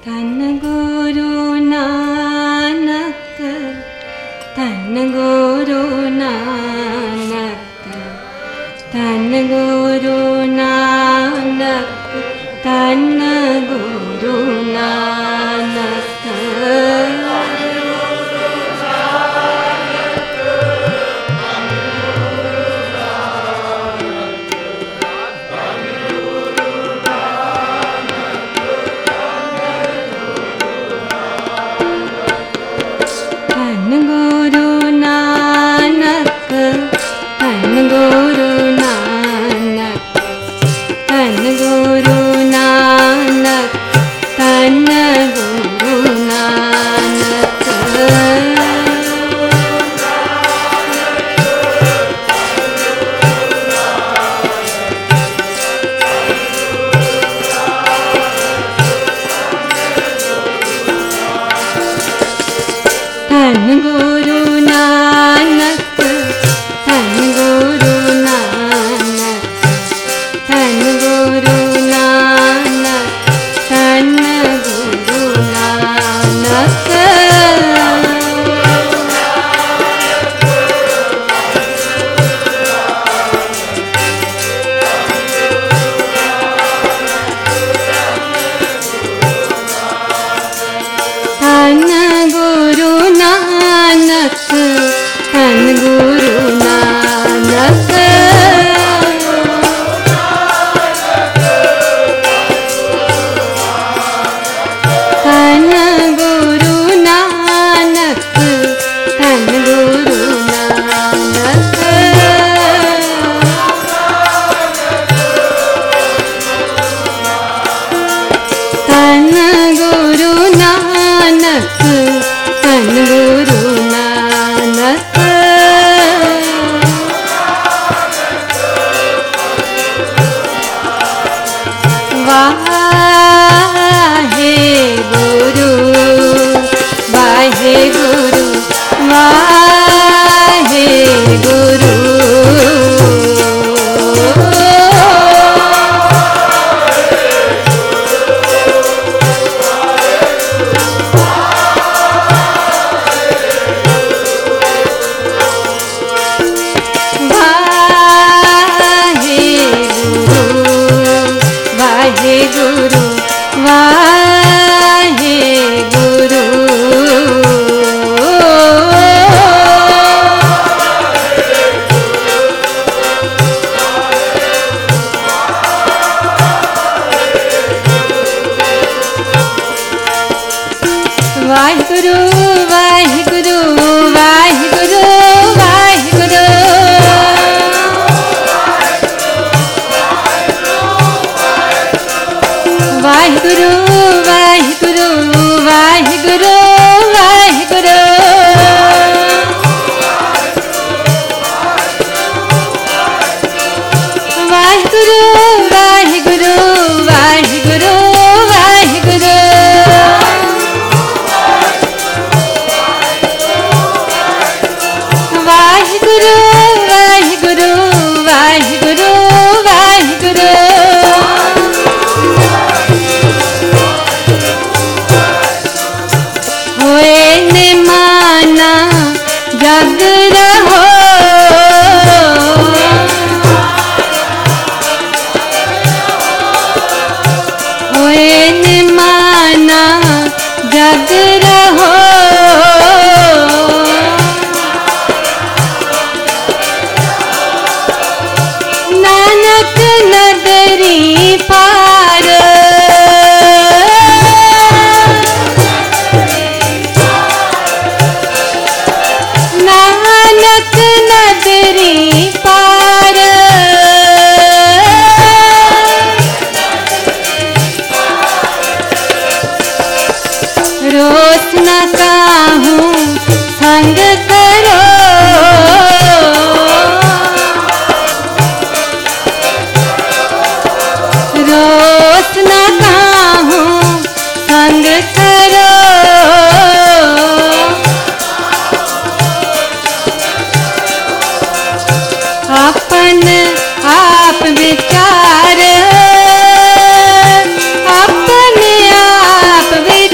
धन गुरु नानक, धन गुरु नानक, धन गुरु नानक, धन गुरु नानक। विचार अपने आप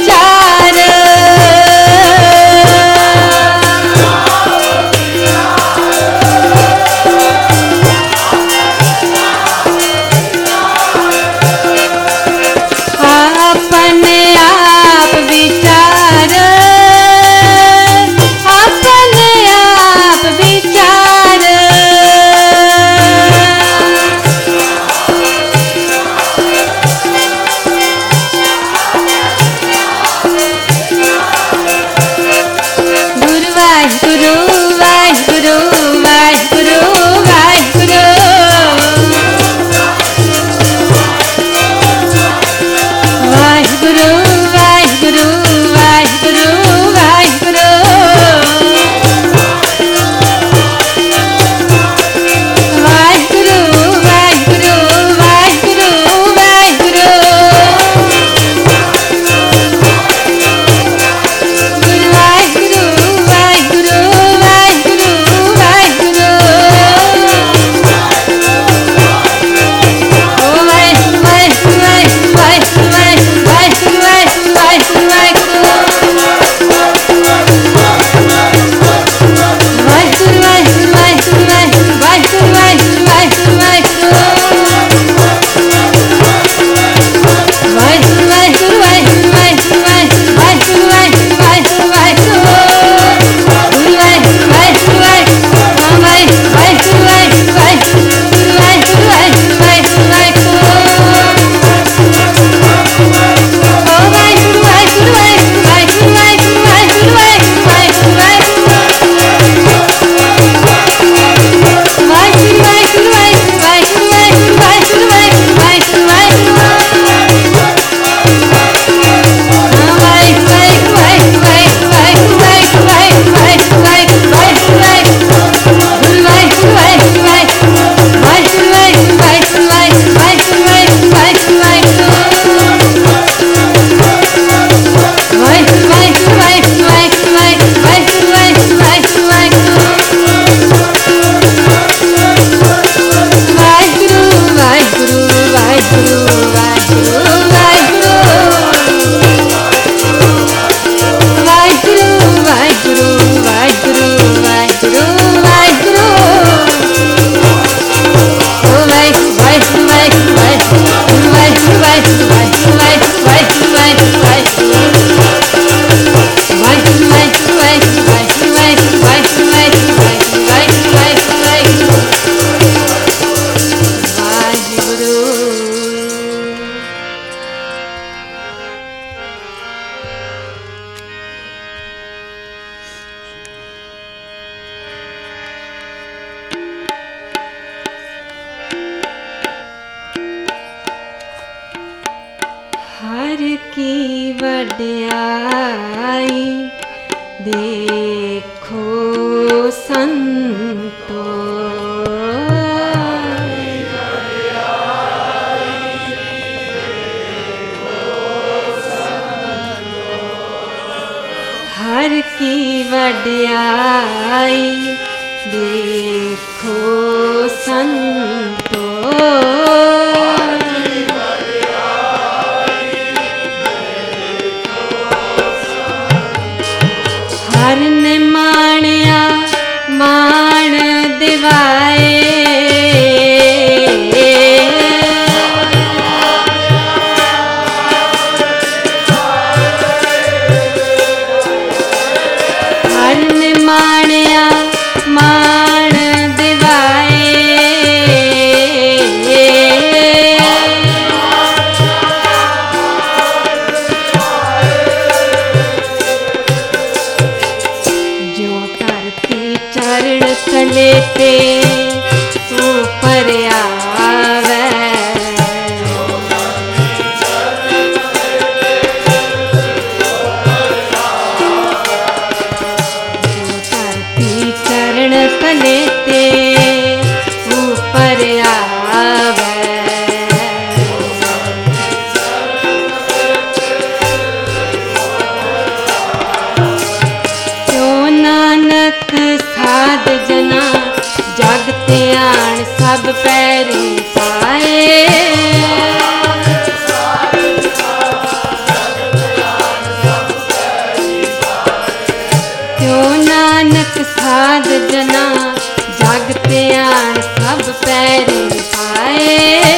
की वड्याई देखो संतो, हर की वड्याई देखो संतो, हर ने माणिया मान दिवाए, हर ने माणिया मान दिवाए, चरण तले ते ऊपर आवे, धरती चरण तले ते ऊपर आवे, क्यों नानक साध जना जगते आन सब पैरी पाए, क्यों नानक साध जना जगते आन सब पैरी पाए,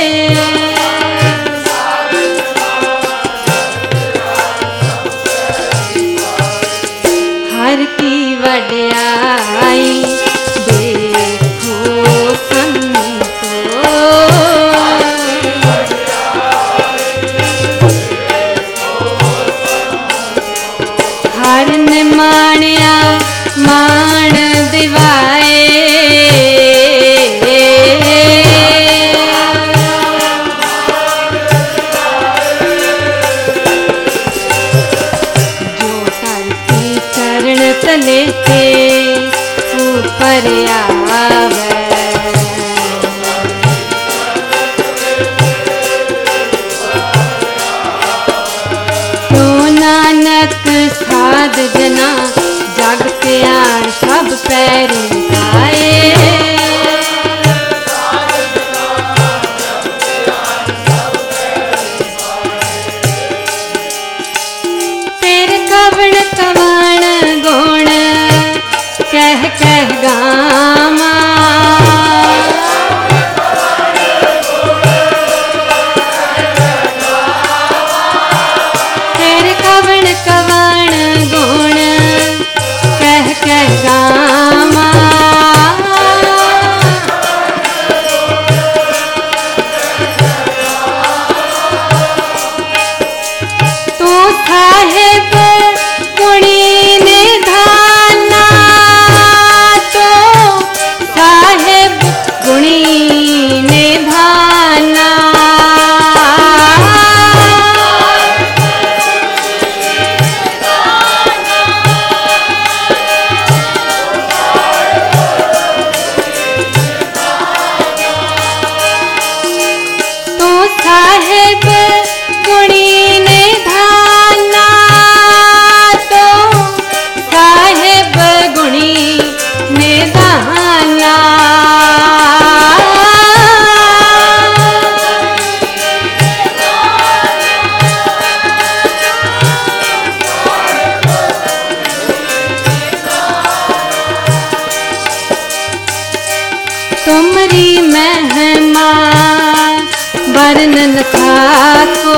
हर की वड्याई देखो संतो, हर ने माणिया मान दिवाए, तले ते ऊपर आवे, क्यों नानक साध जना जगते आन सब पैरी पाए, तेरे कवण कवाण गुण कह कह गामा, तेरे कवण कवाण गुण कह कह गामा, तू साहिब गुणी निधाना, तो साहिब गुणी निधाना, तो साहिब गुणी निधाना, तो साहिब गुणी निधाना, तुमरी महिमा वर्णन थाको,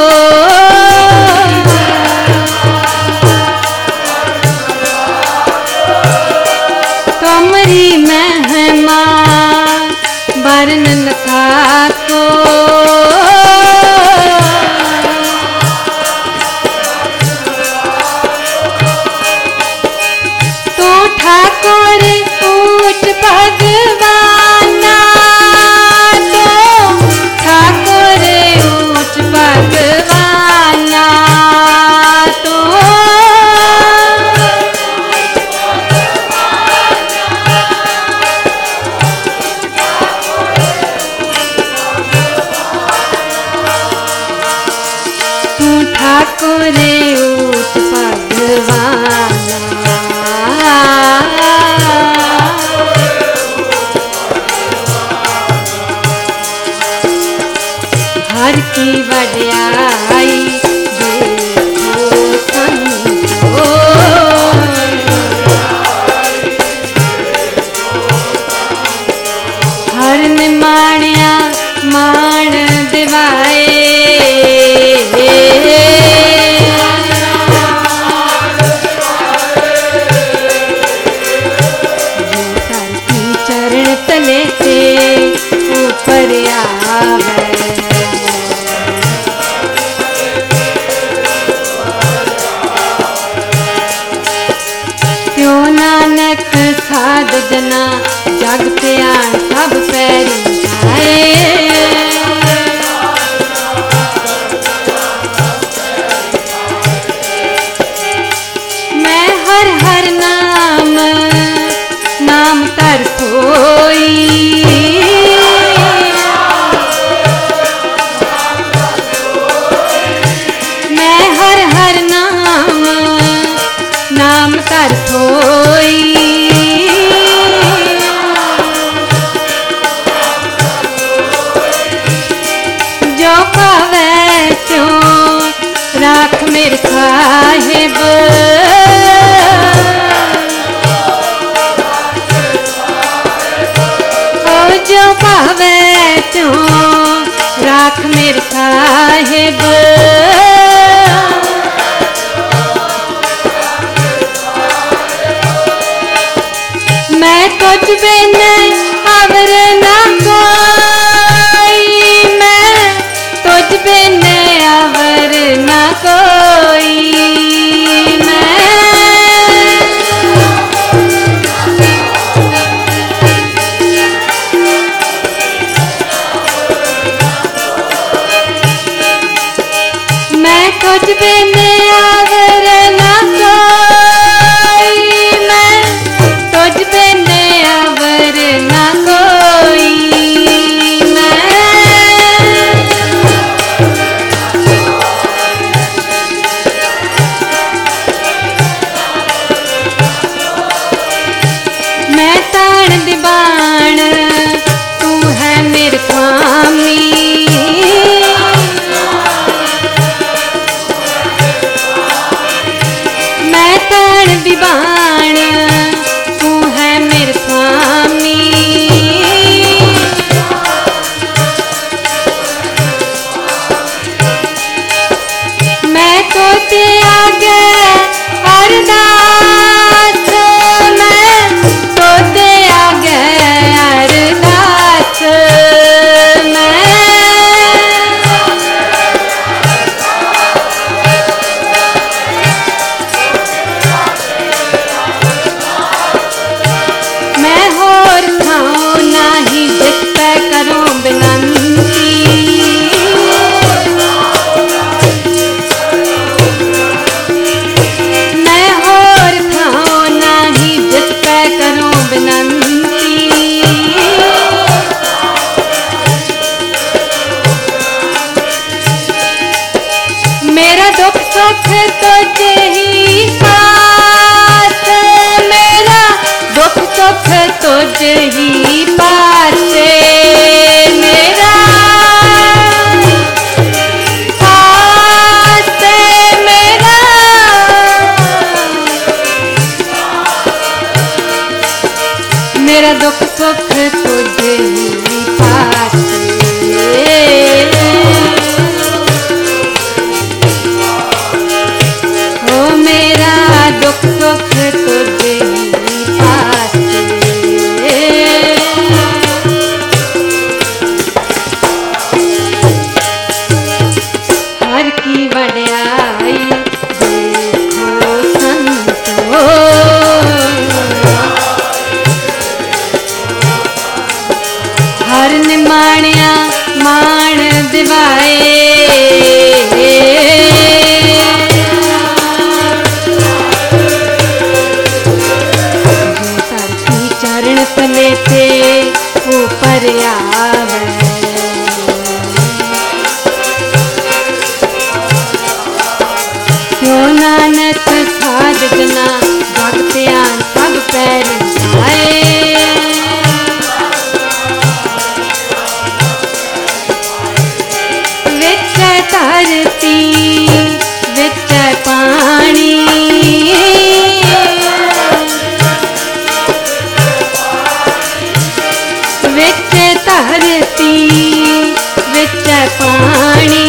तुमरी महिमा वर्णन थाको, तू ठाकुर ऊट भगवाना, तो ठाकुर ऊट ठाकुरे ऊट भगवाना। हर की वड्याई देखो संतो, हर ने माणिया मान दिवाए। चरण तले से ऊपर आवे, त्यों नानक साध जना जग प्यान सब पैरी जाए। मैं हर हर नाम नाम तर सोई, मैं हर हर नाम नाम तर सोई। जो पावे त्यों राख मेरे साहिब, जो पावे त्यों राख मेरे साहिब। मैं कुछ बिन अवर ना कोई, मैं तुझ बिन अवर ना कोई। मैं कुछ बिन अवर ना कोई, मैं तुझ बिन अवर ना कोई। मैं ताण दीवान तू है मेरे स्वामी, मैं ताण दीवान तू है मेरे स्वामी। मैं तो ते आगे अरदास, मैं तो ते आगे अरदास। मैं होर खाऊं नाही जिस पे करूं बिनती, मैं होर खाऊं नाही जिस पे करूं बिनती। मेरा दुख सुख तुझे ही पास, मेरा दुख सुख तुझे ही पास। मेरा पास मेरा, मेरा दुख सुख तुझे ही पास। ओ मेरा दुख सुख तुझे ही पास। हर की वड्याई देखो संतो, क्यों नानक साध जना जग ध्यान सब पैर पाए। विच धरती विच पानी, विच धरती विच पानी,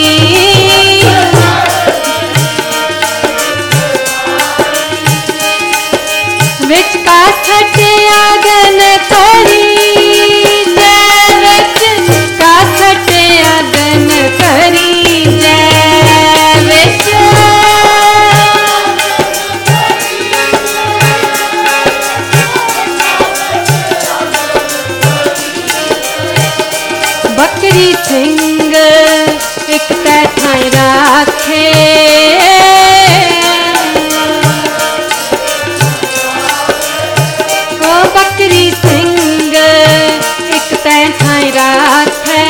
विच कासट अगन करी जय, विच कासट अगन करी जय, विच बकरी सिंह एक तै ठाई राखे, ओ बकरी सिंह एक तै ठाई राखे।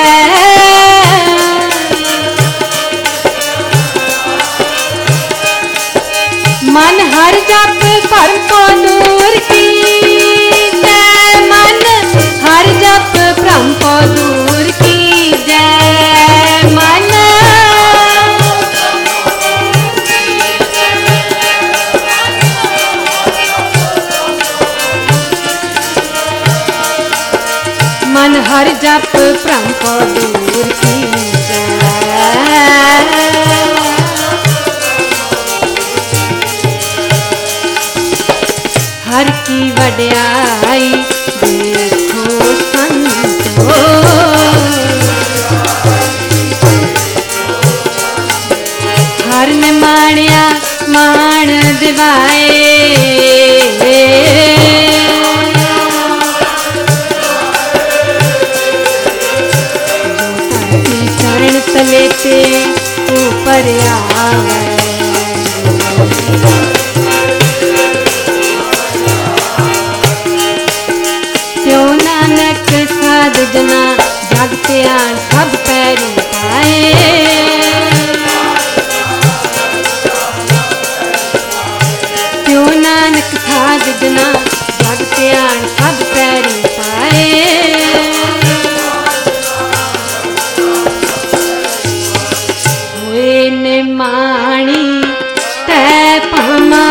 मन हर जप भरम को दूर की जय, मन हर जप भ्रम को दूर की जय, मन मन हर जप भ्रम को दूर की जय। हर की वड्याई देखो संतो, हर ने माणिया मान दिवाए, चरण तले ते ऊपर आवे। क्यों नानक साध जना जग ध्यान सब पैर पाए। क्यों नानक साध जना जग ध्यान सब पैर पाए। होए निमाणी तै पमा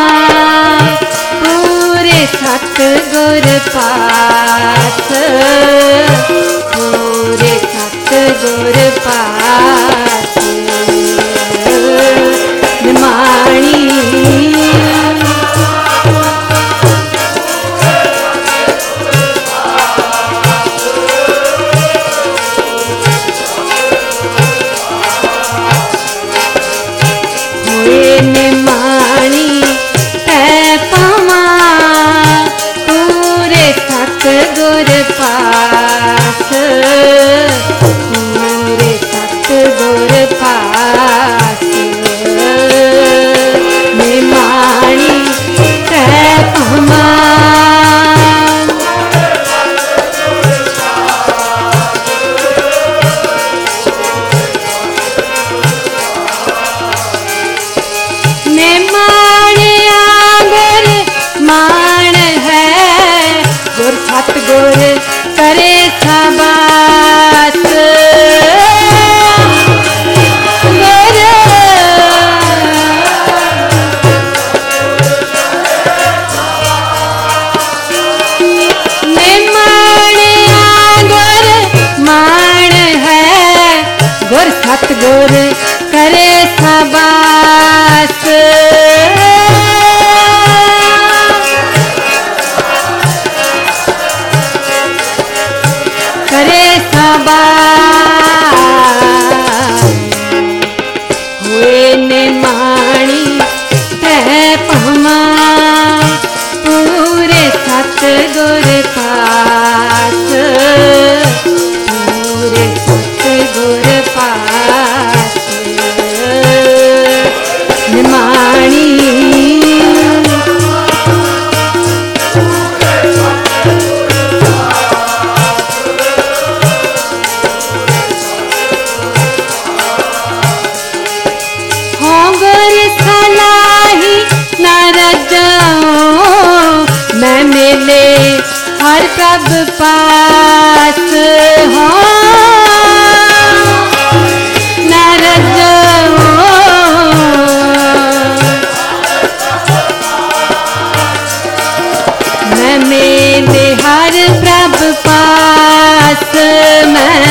पूरे सतगुर पास, पूरे सतगुर पास निमाणी। होए निमाणी तै पमा पूरे सतगुर पास, पूरे सत मेले हर प्रभ पास हो नारद मैं मेले हर प्रभ पास मैं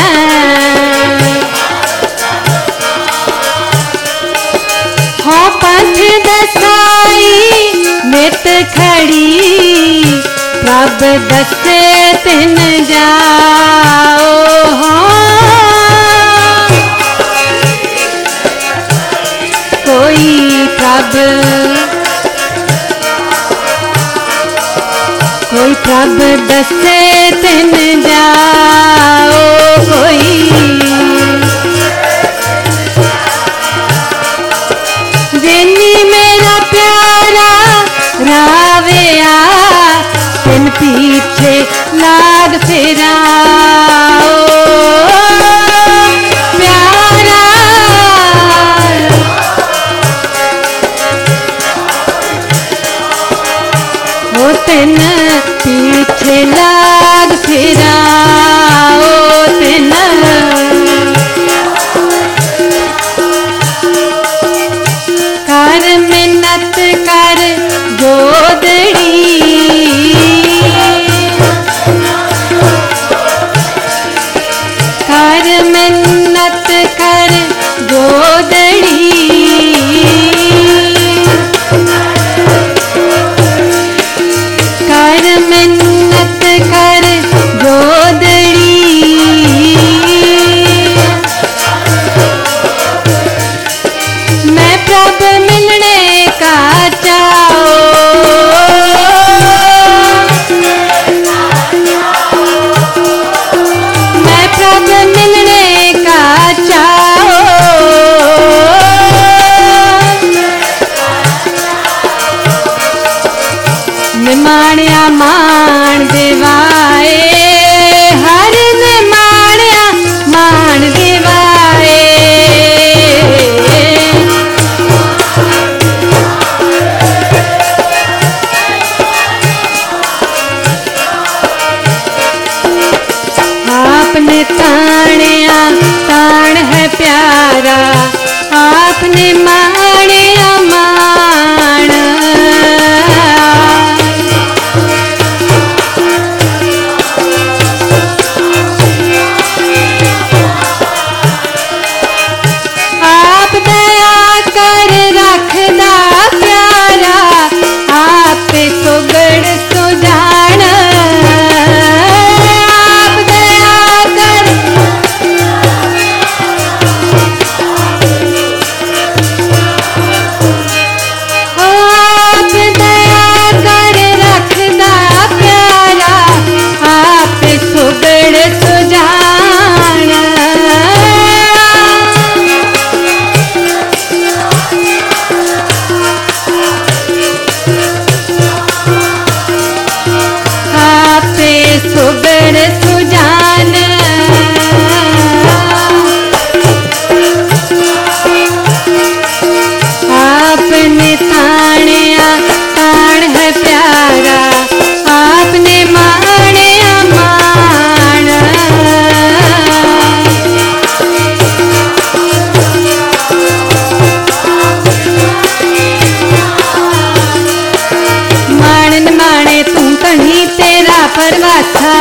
हो पथ दसाई नित खड़ी प्रभ दसे तिन जाओ हो कोई प्रभ दसे तिन जाओ कोई जिनी मेरा प्यारा रावेया तिन पीछे लाग फिराओ प्यारा हो तिन पीछे लाग फिराओ तिन कर मिन्नत कर जोदड़ी कर मिन्नत कर जोदड़ी कर मिन्नत कर जोदड़ी मैं प्रभ मिलने का चाओ मैं प्रभ मिलने का चाओ निमाणिया मान देवाए हर निमाणिया मान देवाए आपने ताणिया ताण है प्यारा आपने माणिया मान आप दया कर रखदा प्यारा आप सुगड़ सुजान आप दया कर आप दया कर रखदा प्यारा आप सुगड़ सुजान आपे सुगड़ सुजान आपने ताणिया ताण है प्यारा आपने माणिया मान माणन माणे तू तणी तेरा परवाथा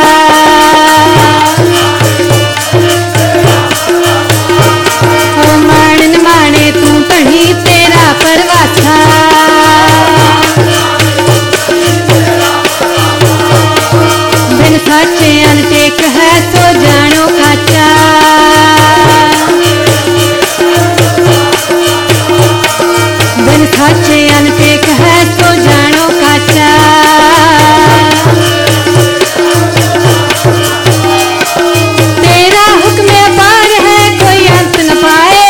ओ माणन माणे तू तणी तेरा परवाथा बिन साचे अनटेक है सो जानो काचा बिन साचे अनटेक है सो जानो काचा तेरा हुक्म अपार है कोई अंत न पाए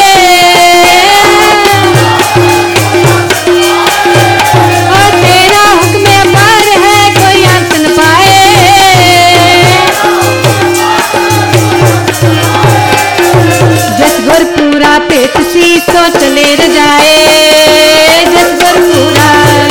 और तेरा हुक्म अपार है कोई अंत न पाए जस गुर पूरा पेट सी तो चले रजाए जस गुर पूरा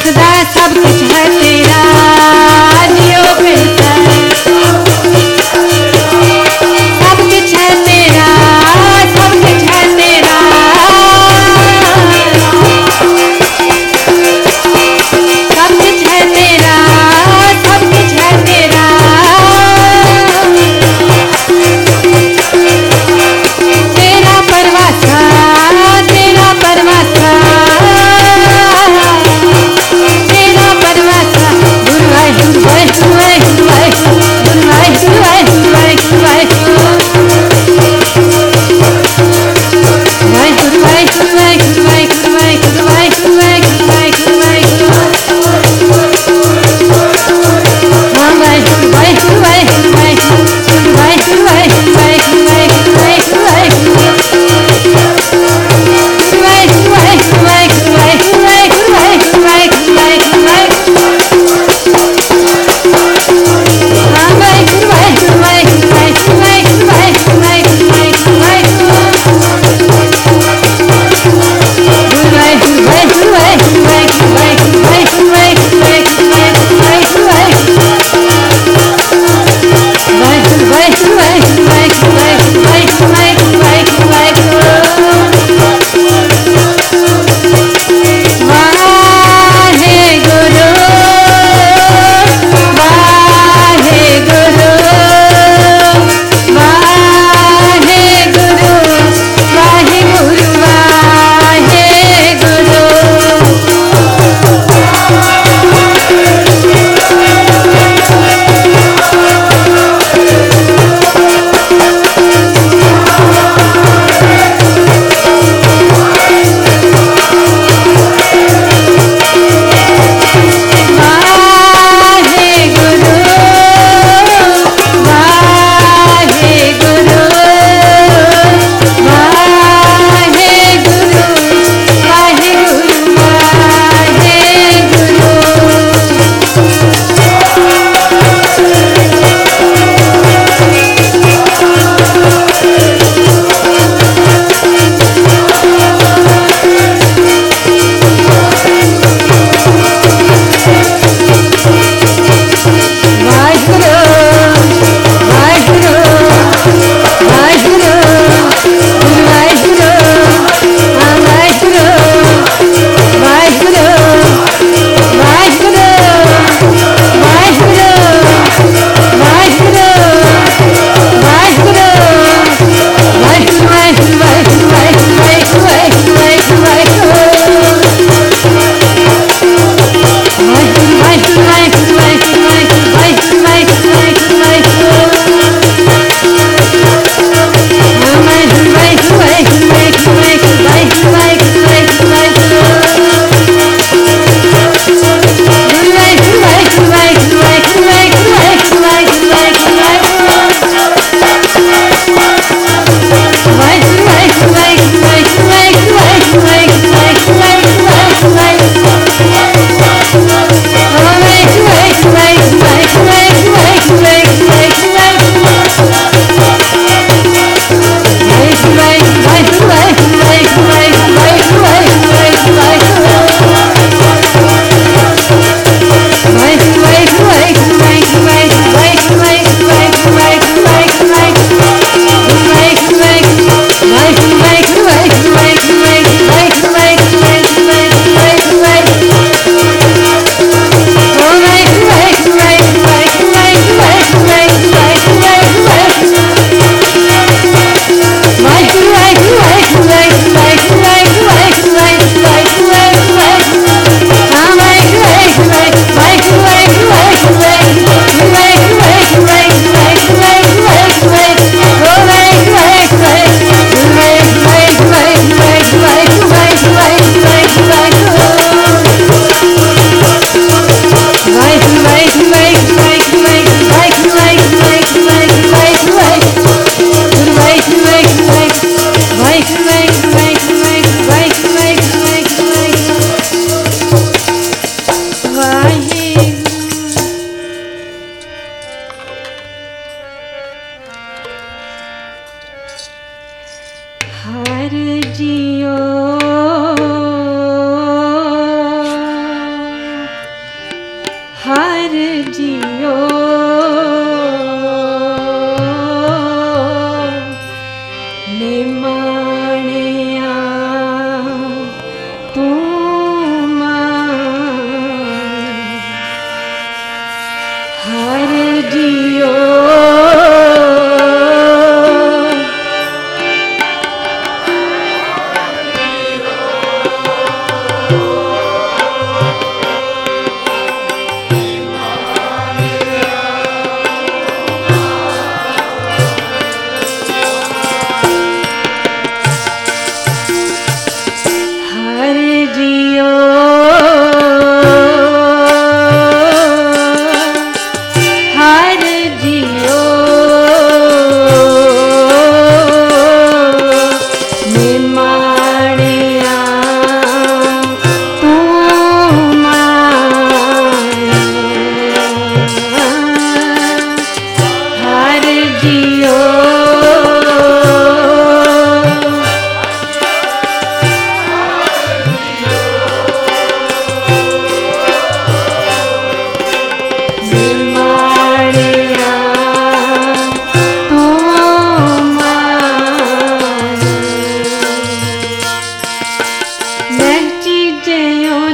सदा सब कुछ है तेरा जियो फिर सब कुछ है तेरा, सब कुछ है तेरा, सब कुछ है तेरा, सब कुछ है तेरा, तेरा परवासा, तेरा परवासा, तेरा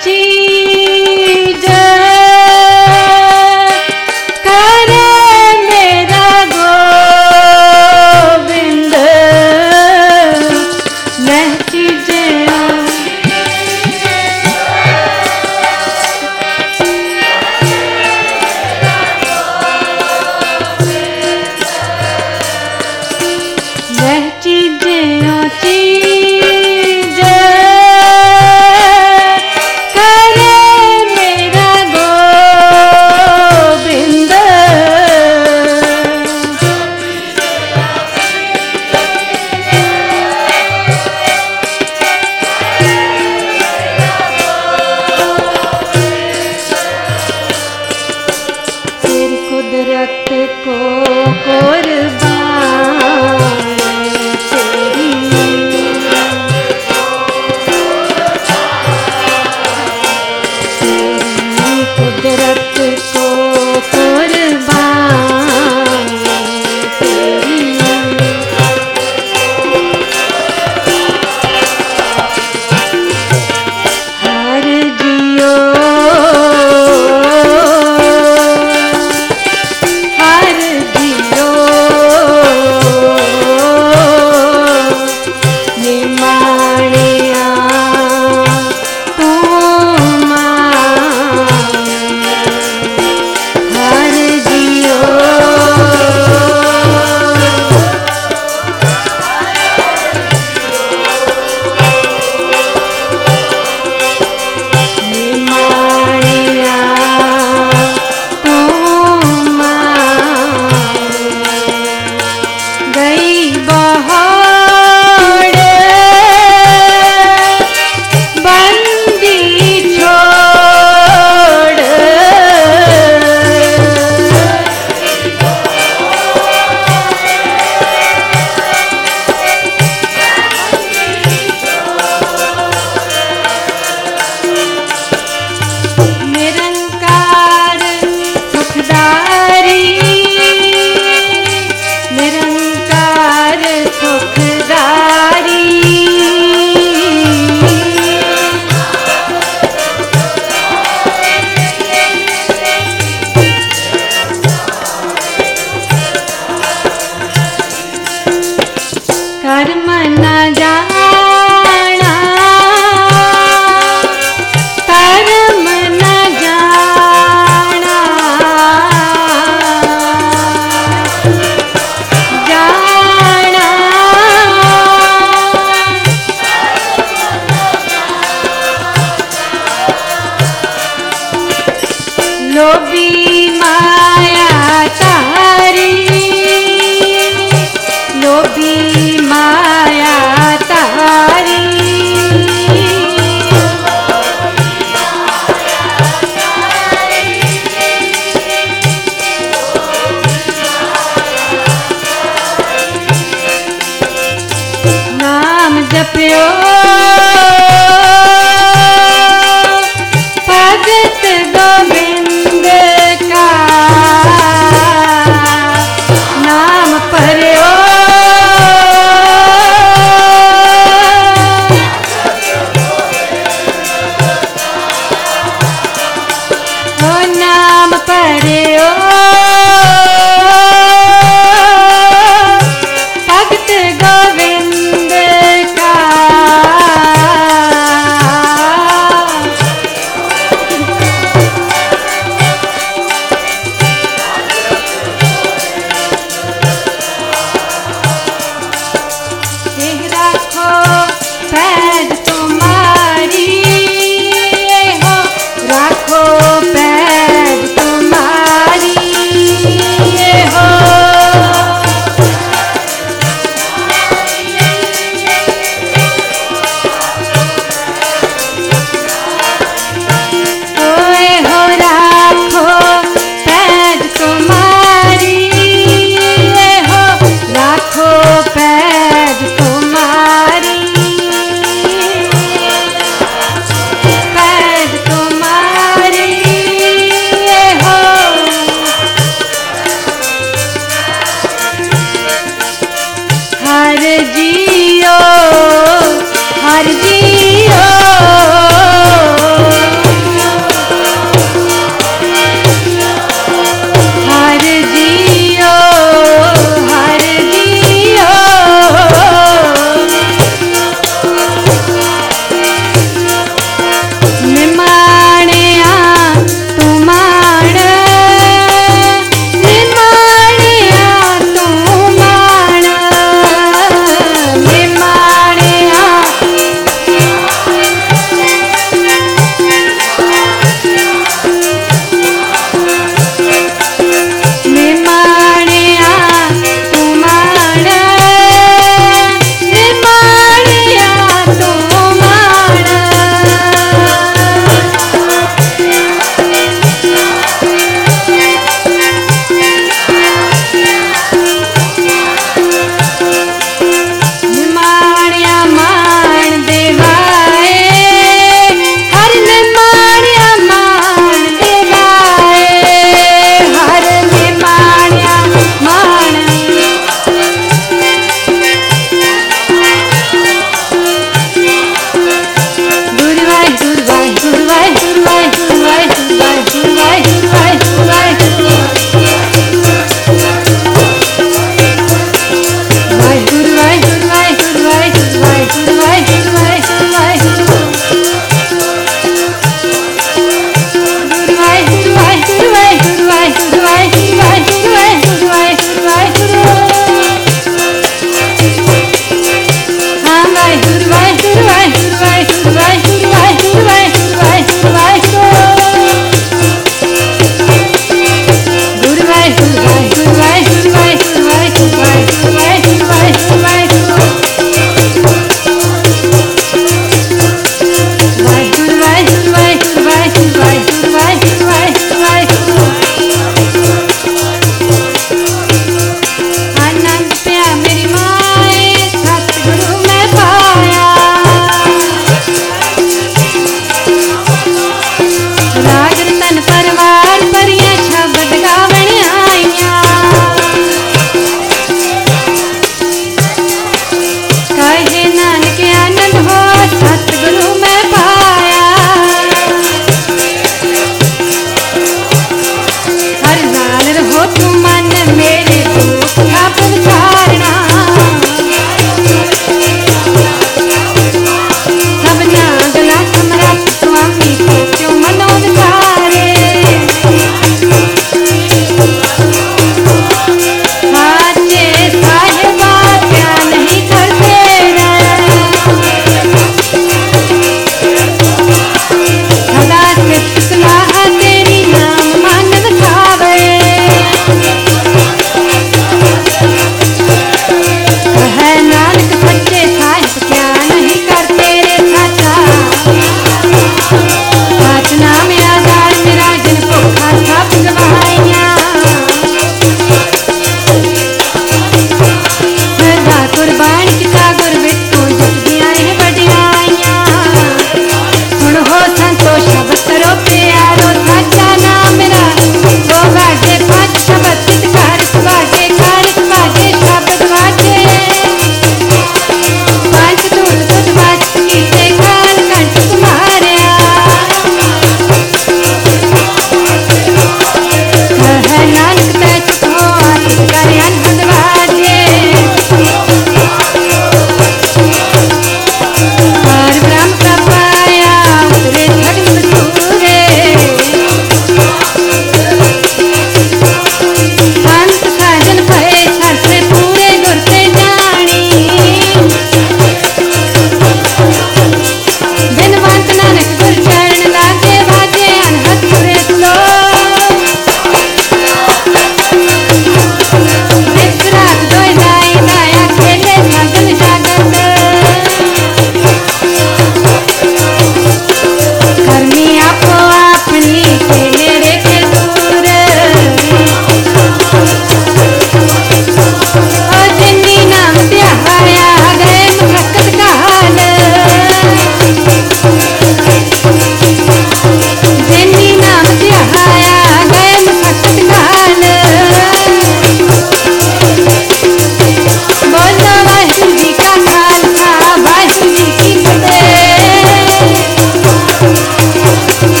चीज करे मेरा गोविंद वह चीजें वह चीजें चीज करे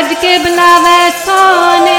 भज के बुलावे सोन